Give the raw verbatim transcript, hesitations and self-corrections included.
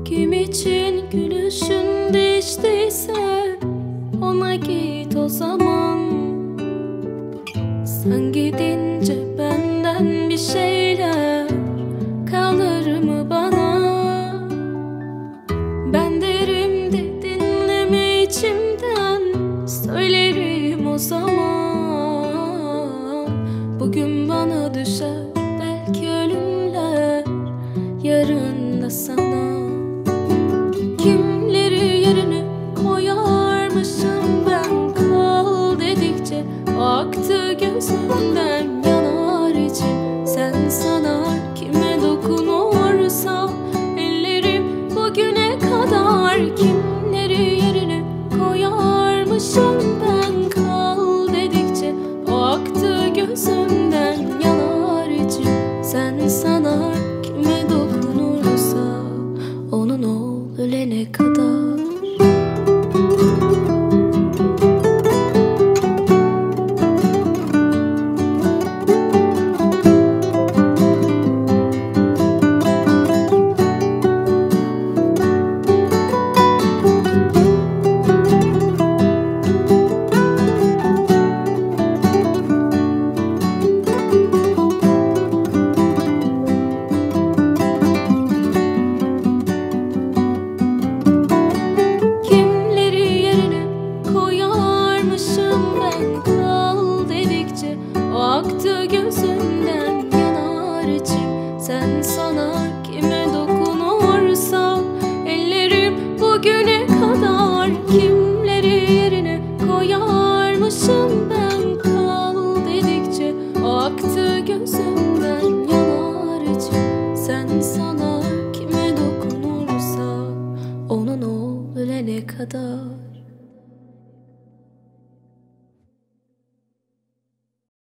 Kim için gülüşün değiştiyse ona git o zaman. Sen gidince benden bir şeyler kalır mı bana? Ben derim de dinleme içimden, söylerim o zaman. Bugün bana düşer belki ölümler, yarın da sana. Kimleri yerine koyarmışım ben, kal dedikçe aktı gözümden yanar içim. Sen sanar kime dokunursa ellerim bugüne kadar. Kimleri yerine koyarmışım ben, kal dedikçe aktı gözümden yanar içim. Sen sanar kime dokunursa onun ol ölene kadar. Aktı gözümden yanar içim. Sen sanar kime dokunursa ellerim bugüne kadar. Kimleri yerine koyarmışım ben, kal dedikçe aktı gözümden yanar içim. Sen sanar kime dokunursa onun ol ölene kadar.